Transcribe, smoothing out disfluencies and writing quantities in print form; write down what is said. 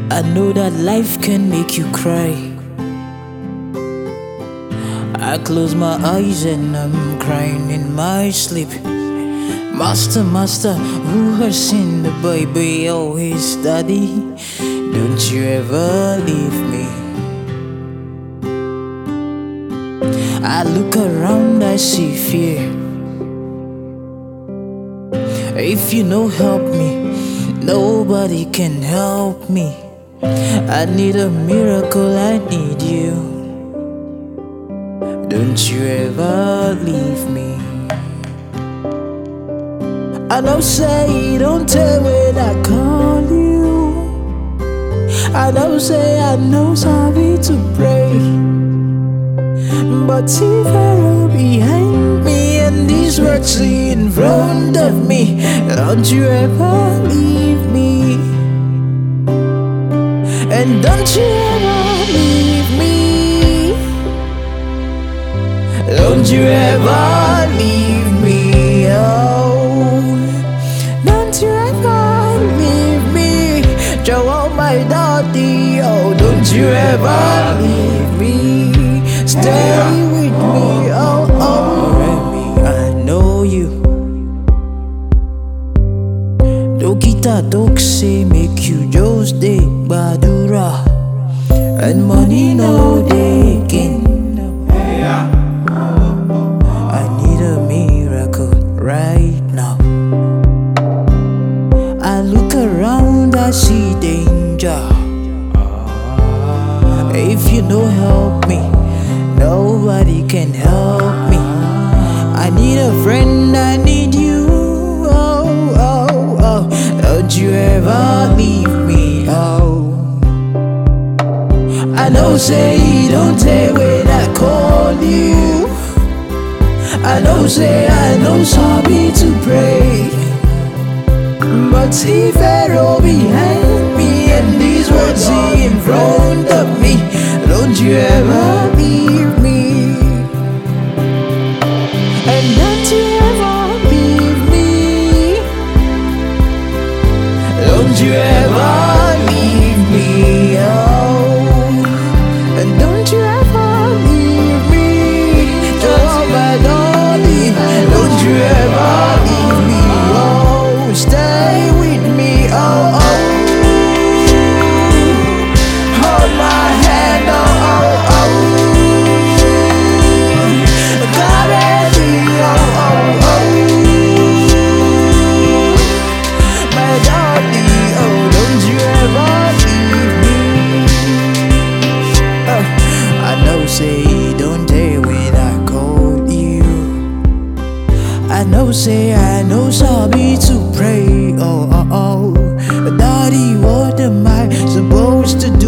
I know that life can make you cry. I close my eyes and I'm crying in my sleep. Master, master, who has seen the baby? Oh, his daddy, don't you ever leave me. I look around, I see fear. If you no help me, nobody can help me. I need a miracle, I need you. Don't you ever leave me. I know say don't tell when I call you. I know say I know sorry to pray, but if you're behind me and these words in front of me, don't you ever leave me. And don't you ever leave me. Don't you ever leave me. Oh, don't you ever leave me. Joe, my daddy. Oh, don't you ever leave me. Stay with me. Oh, oh, Remy, I know you. Dokita Doxy make you just dey badura, and money no dey gain. I need a miracle right now. I look around, I see danger. If you no help me, nobody can help me. I need a friend, I need you. Oh, oh, oh, don't you ever leave me. Oh, I know say don't tell when I call you. I know say I know sorry to pray, but if you're behind me and these words in front of me, don't you ever leave me. And don't you ever leave me. Don't you ever leave me. Oh, and don't you ever leave me. Just my darling, don't you ever leave me. Oh, stay with me. Oh, oh, hold my hand. Oh, oh, oh, carry me. Oh, oh, oh, my darling. Oh, don't you ever leave me. I know say don't tell when I call you. I know say I know sorry to pray. Oh, oh, oh, daddy, what am I supposed to do?